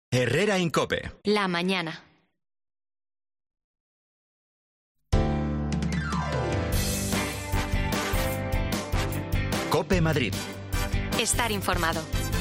Herrera Incope. La mañana. Cope Madrid. Estar informado.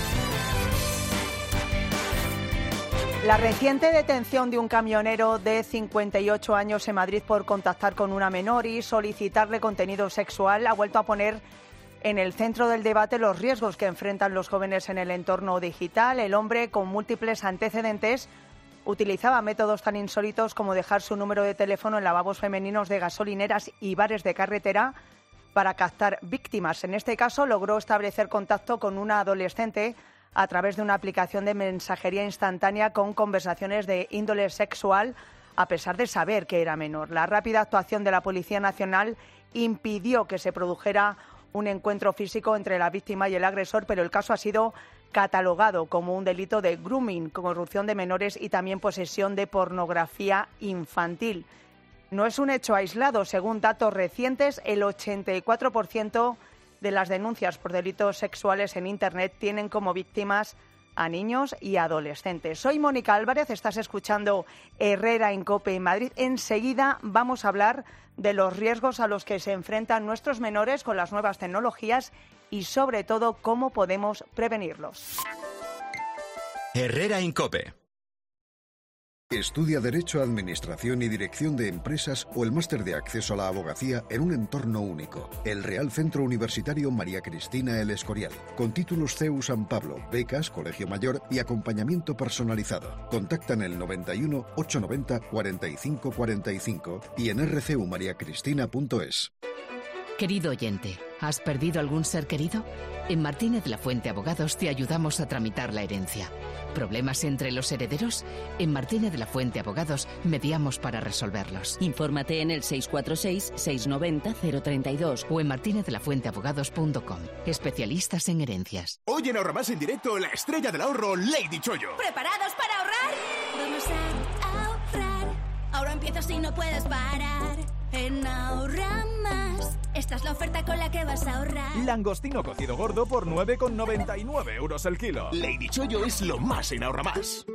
La reciente detención de un camionero de 58 años en Madrid por contactar con una menor y solicitarle contenido sexual ha vuelto a poner en el centro del debate los riesgos que enfrentan los jóvenes en el entorno digital. El hombre, con múltiples antecedentes, utilizaba métodos tan insólitos como dejar su número de teléfono en lavabos femeninos de gasolineras y bares de carretera para captar víctimas. En este caso, logró establecer contacto con una adolescente a través de una aplicación de mensajería instantánea con conversaciones de índole sexual, a pesar de saber que era menor. La rápida actuación de la Policía Nacional impidió que se produjera un encuentro físico entre la víctima y el agresor, pero el caso ha sido catalogado como un delito de grooming, corrupción de menores y también posesión de pornografía infantil. No es un hecho aislado. Según datos recientes, el 84% de las denuncias por delitos sexuales en Internet tienen como víctimas a niños y adolescentes. Soy Mónica Álvarez, estás escuchando Herrera Incope en Madrid. Enseguida vamos a hablar de los riesgos a los que se enfrentan nuestros menores con las nuevas tecnologías y, sobre todo, cómo podemos prevenirlos. Herrera Incope. Estudia Derecho, Administración y Dirección de Empresas o el Máster de Acceso a la Abogacía en un entorno único. El Real Centro Universitario María Cristina El Escorial. Con títulos CEU San Pablo, becas, colegio mayor y acompañamiento personalizado. Contacta en el 91 890 45 45 y en rcumariacristina.es. Querido oyente, ¿has perdido algún ser querido? En Martínez de la Fuente Abogados te ayudamos a tramitar la herencia. ¿Problemas entre los herederos? En Martínez de la Fuente Abogados mediamos para resolverlos. Infórmate en el 646-690-032 o en martinezDelafuenteabogados.com. Especialistas en herencias. Hoy en Ahorramás en directo, la estrella del ahorro, Lady Chollo. ¿Preparados para ahorrar? Vamos a ahorrar. Ahora empiezas y no puedes parar. En Ahorramás, esta es la oferta con la que vas a ahorrar. Langostino cocido gordo por 9,99 € el kilo. Lady Chollo es lo más en Ahorramás.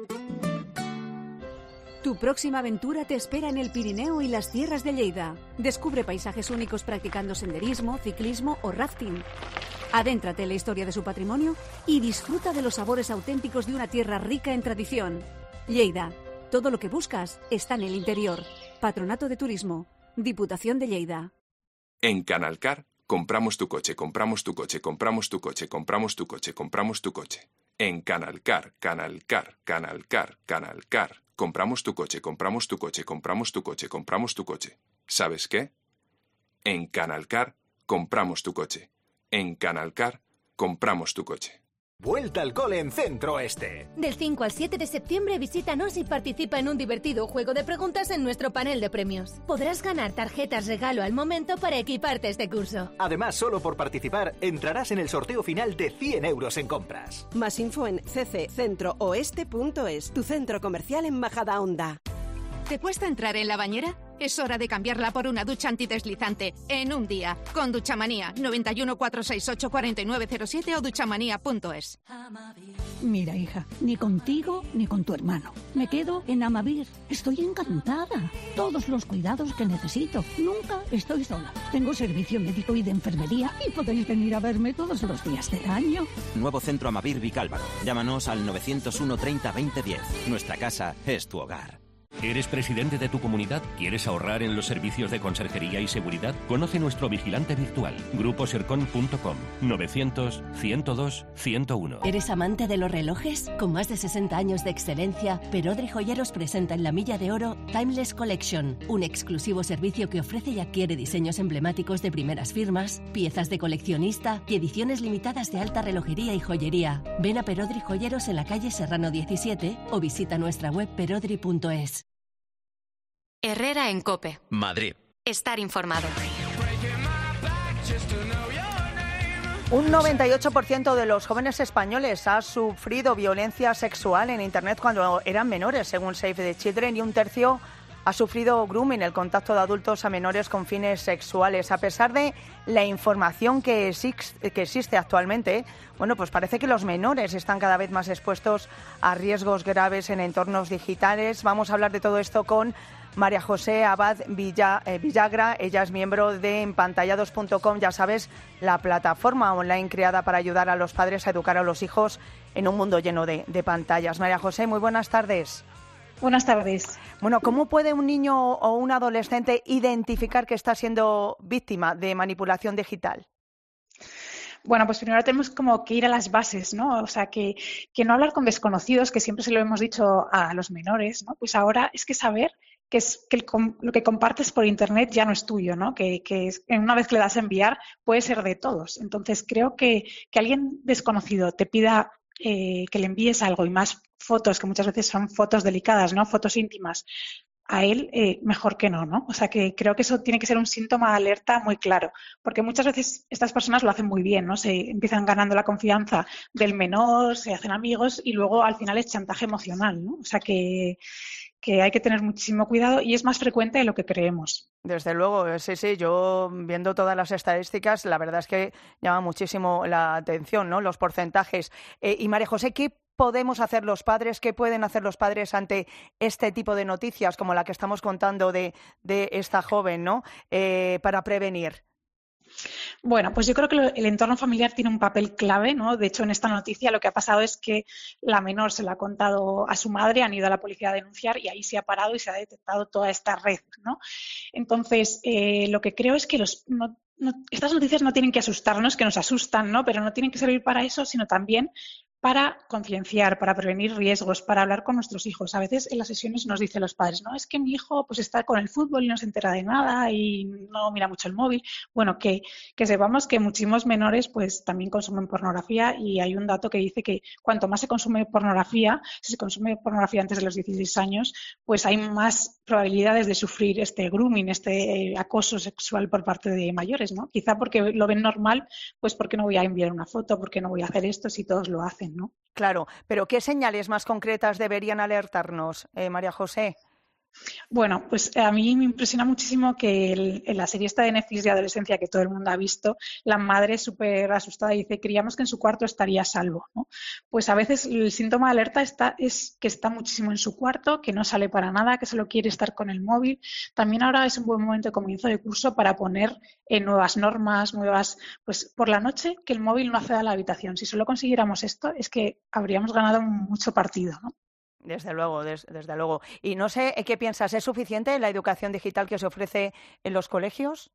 Tu próxima aventura te espera en el Pirineo y las tierras de Lleida. Descubre paisajes únicos practicando senderismo, ciclismo o rafting. Adéntrate en la historia de su patrimonio y disfruta de los sabores auténticos de una tierra rica en tradición. Lleida, todo lo que buscas está en el interior. Patronato de Turismo. Diputación de Lleida. En Canalcar, compramos tu coche, compramos tu coche, compramos tu coche, compramos tu coche, compramos tu coche. En Canalcar, Canalcar, Canalcar, Canalcar, compramos tu coche, compramos tu coche, compramos tu coche, compramos tu coche. ¿Sabes qué? En Canalcar, compramos tu coche. En Canalcar, compramos tu coche. Vuelta al cole en Centro Oeste. Del 5 al 7 de septiembre visítanos y participa en un divertido juego de preguntas en nuestro panel de premios. Podrás ganar tarjetas regalo al momento para equiparte este curso. Además, solo por participar entrarás en el sorteo final de 100 € en compras. Más info en cccentrooeste.es, tu centro comercial en Majadahonda. ¿Te cuesta entrar en la bañera? Es hora de cambiarla por una ducha antideslizante en un día. Con Duchamanía, 91 468 4907 o duchamanía.es. Mira, hija, ni contigo ni con tu hermano. Me quedo en Amavir. Estoy encantada. Todos los cuidados que necesito. Nunca estoy sola. Tengo servicio médico y de enfermería y podéis venir a verme todos los días del año. Nuevo Centro Amavir Vicálvaro. Llámanos al 901 30 20 10. Nuestra casa es tu hogar. ¿Eres presidente de tu comunidad? ¿Quieres ahorrar en los servicios de conserjería y seguridad? Conoce nuestro vigilante virtual, gruposercon.com, 900-102-101. ¿Eres amante de los relojes? Con más de 60 años de excelencia, Perodri Joyeros presenta en la Milla de Oro Timeless Collection, un exclusivo servicio que ofrece y adquiere diseños emblemáticos de primeras firmas, piezas de coleccionista y ediciones limitadas de alta relojería y joyería. Ven a Perodri Joyeros en la calle Serrano 17 o visita nuestra web perodri.es. Herrera en Cope. Madrid. Estar informado. Un 98% de los jóvenes españoles ha sufrido violencia sexual en Internet cuando eran menores, según Save the Children, y un tercio ha sufrido grooming, el contacto de adultos a menores con fines sexuales. A pesar de la información que existe actualmente, bueno, pues parece que los menores están cada vez más expuestos a riesgos graves en entornos digitales. Vamos a hablar de todo esto con María José Abad Villagra. Ella es miembro de empantallados.com, ya sabes, la plataforma online creada para ayudar a los padres a educar a los hijos en un mundo lleno de pantallas. María José, muy buenas tardes. Buenas tardes. Bueno, ¿cómo puede un niño o un adolescente identificar que está siendo víctima de manipulación digital? Bueno, pues primero tenemos como que ir a las bases, ¿no? O sea, que no hablar con desconocidos, que siempre se lo hemos dicho a los menores, ¿no? Pues ahora es que saber que lo que compartes por Internet ya no es tuyo, ¿no? Que una vez que le das a enviar puede ser de todos. Entonces, creo que alguien desconocido te pida que le envíes algo y más fotos, que muchas veces son fotos delicadas, ¿no? Fotos íntimas, a él mejor que no, ¿no? O sea, que creo que eso tiene que ser un síntoma de alerta muy claro, porque muchas veces estas personas lo hacen muy bien, ¿no? Se empiezan ganando la confianza del menor, se hacen amigos y luego al final es chantaje emocional, ¿no? O sea, que hay que tener muchísimo cuidado y es más frecuente de lo que creemos. Desde luego, sí, yo viendo todas las estadísticas, la verdad es que llama muchísimo la atención, ¿no? Los porcentajes. Y María José, ¿qué podemos hacer los padres? ¿Qué pueden hacer los padres ante este tipo de noticias como la que estamos contando de esta joven, ¿no? Para prevenir. Bueno, pues yo creo que el entorno familiar tiene un papel clave, ¿no? De hecho, en esta noticia lo que ha pasado es que la menor se lo ha contado a su madre, han ido a la policía a denunciar y ahí se ha parado y se ha detectado toda esta red, ¿no? Entonces, lo que creo es que estas noticias no tienen que asustarnos, que nos asustan, ¿no? Pero no tienen que servir para eso, sino también para concienciar, para prevenir riesgos, para hablar con nuestros hijos. A veces en las sesiones nos dicen los padres, no, es que mi hijo pues está con el fútbol y no se entera de nada y no mira mucho el móvil. Bueno, que sepamos que muchísimos menores pues también consumen pornografía y hay un dato que dice que cuanto más se consume pornografía, si se consume pornografía antes de los 16 años, pues hay más probabilidades de sufrir este grooming, este acoso sexual por parte de mayores, ¿no? Quizá porque lo ven normal, pues ¿por qué no voy a enviar una foto? ¿Por qué no voy a hacer esto si todos lo hacen, ¿no? Claro, pero ¿qué señales más concretas deberían alertarnos, María José? Bueno, pues a mí me impresiona muchísimo que en la serie esta de Netflix de adolescencia que todo el mundo ha visto, la madre súper asustada dice, creíamos que en su cuarto estaría a salvo, ¿no? Pues a veces el síntoma de alerta es que está muchísimo en su cuarto, que no sale para nada, que solo quiere estar con el móvil. También ahora es un buen momento de comienzo de curso para poner nuevas normas, pues por la noche que el móvil no acceda a la habitación. Si solo consiguiéramos esto, es que habríamos ganado mucho partido, ¿no? Desde luego, desde luego. Y no sé, ¿qué piensas? ¿Es suficiente la educación digital que se ofrece en los colegios?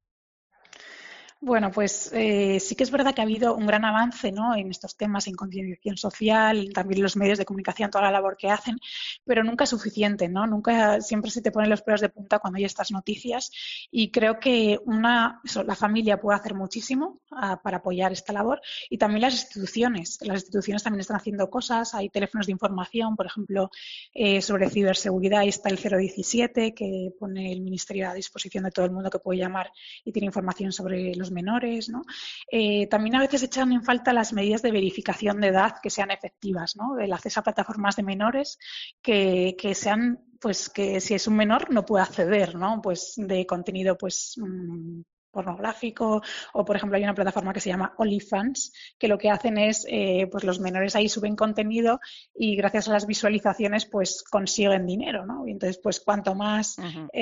Bueno, pues sí que es verdad que ha habido un gran avance, ¿no?, en estos temas, en concienciación social, también los medios de comunicación, toda la labor que hacen, pero nunca es suficiente, ¿no? Nunca, siempre se te ponen los pelos de punta cuando hay estas noticias y creo que la familia puede hacer muchísimo para apoyar esta labor y también las instituciones. Las instituciones también están haciendo cosas, hay teléfonos de información, por ejemplo, sobre ciberseguridad, ahí está el 017 que pone el Ministerio a disposición de todo el mundo que puede llamar y tiene información sobre los menores, ¿no? También a veces echan en falta las medidas de verificación de edad que sean efectivas, ¿no? El acceso a plataformas de menores que sean, pues que si es un menor no puede acceder, ¿no? Pues de contenido, pues pornográfico o, por ejemplo, hay una plataforma que se llama OnlyFans que lo que hacen es, pues los menores ahí suben contenido y gracias a las visualizaciones pues consiguen dinero, ¿no? Y entonces, pues cuanto más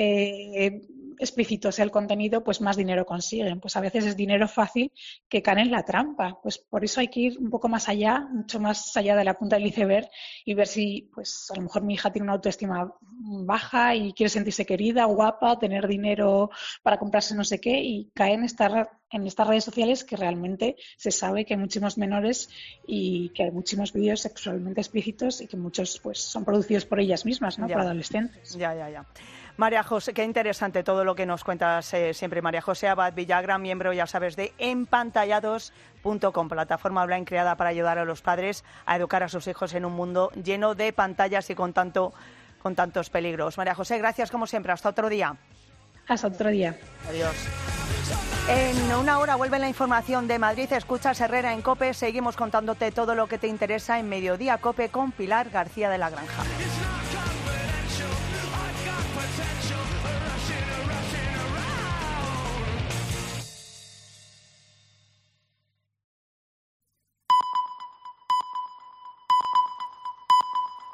explícito sea el contenido, pues más dinero consiguen. Pues a veces es dinero fácil que cae en la trampa. Pues por eso hay que ir un poco más allá, mucho más allá de la punta del iceberg y ver si, pues a lo mejor mi hija tiene una autoestima baja y quiere sentirse querida, guapa, tener dinero para comprarse no sé qué y cae en estas redes sociales que realmente se sabe que hay muchísimos menores y que hay muchísimos vídeos sexualmente explícitos y que muchos pues son producidos por ellas mismas, ¿no? Por adolescentes. Ya. María José, qué interesante todo lo que nos cuentas siempre. María José Abad Villagra, miembro, ya sabes, de empantallados.com, plataforma online creada para ayudar a los padres a educar a sus hijos en un mundo lleno de pantallas y con tantos peligros. María José, gracias como siempre. Hasta otro día. Hasta otro día. Adiós. En una hora vuelve la información de Madrid. Escuchas Herrera en COPE. Seguimos contándote todo lo que te interesa en Mediodía COPE con Pilar García de la Granja. potential.